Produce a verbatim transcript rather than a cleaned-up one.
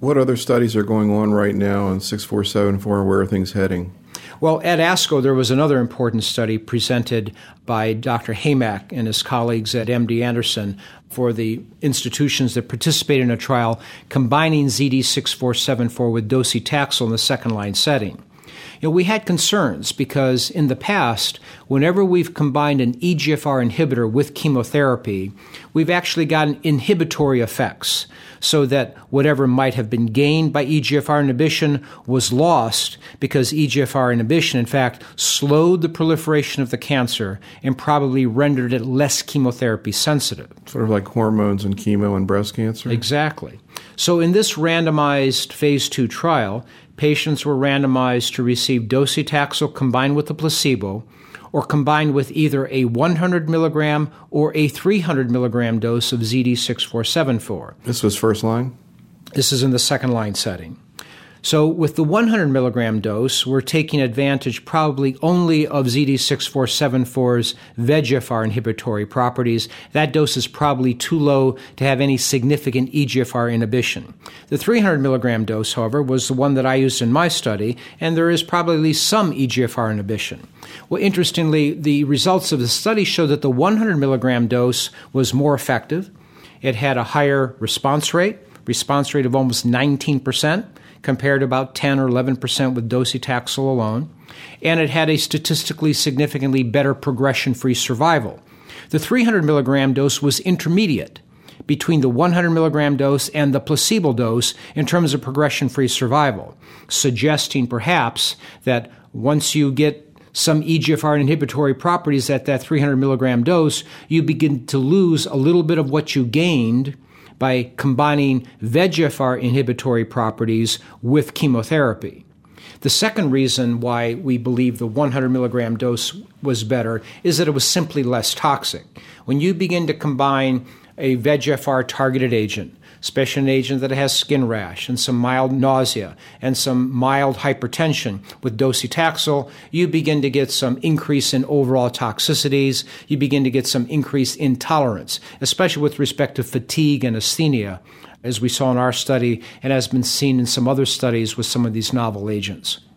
What other studies are going on right now in six four seven four, and where are things heading? Well, at ASCO, there was another important study presented by Doctor Haymack and his colleagues at M D Anderson for the institutions that participate in a trial combining Z D six four seven four with docetaxel in the second-line setting. You know, we had concerns because in the past, whenever we've combined an E G F R inhibitor with chemotherapy, we've actually gotten inhibitory effects so that whatever might have been gained by E G F R inhibition was lost because E G F R inhibition, in fact, slowed the proliferation of the cancer and probably rendered it less chemotherapy sensitive. Sort of like hormones and chemo and breast cancer? Exactly. So in this randomized phase two trial, patients were randomized to receive docetaxel combined with a placebo or combined with either a one hundred milligram or a three hundred milligram dose of Z D six four seven four. This was first line? This is in the second line setting. So with the one hundred milligram dose, we're taking advantage probably only of Z D six four seven four's V E G F R inhibitory properties. That dose is probably too low to have any significant E G F R inhibition. The three hundred milligram dose, however, was the one that I used in my study, and there is probably some E G F R inhibition. Well, interestingly, the results of the study show that the one hundred milligram dose was more effective. It had a higher response rate, response rate of almost nineteen percent. Compared to about ten or eleven percent with docetaxel alone, and it had a statistically significantly better progression-free survival. The three hundred milligram dose was intermediate between the one hundred milligram dose and the placebo dose in terms of progression-free survival, suggesting perhaps that once you get some E G F R inhibitory properties at that three hundred milligram dose, you begin to lose a little bit of what you gained by combining V E G F R inhibitory properties with chemotherapy. The second reason why we believe the one hundred milligram dose was better is that it was simply less toxic. When you begin to combine a V E G F R targeted agent, especially an agent that has skin rash and some mild nausea and some mild hypertension with docetaxel, you begin to get some increase in overall toxicities. You begin to get some increased intolerance, especially with respect to fatigue and asthenia, as we saw in our study and has been seen in some other studies with some of these novel agents.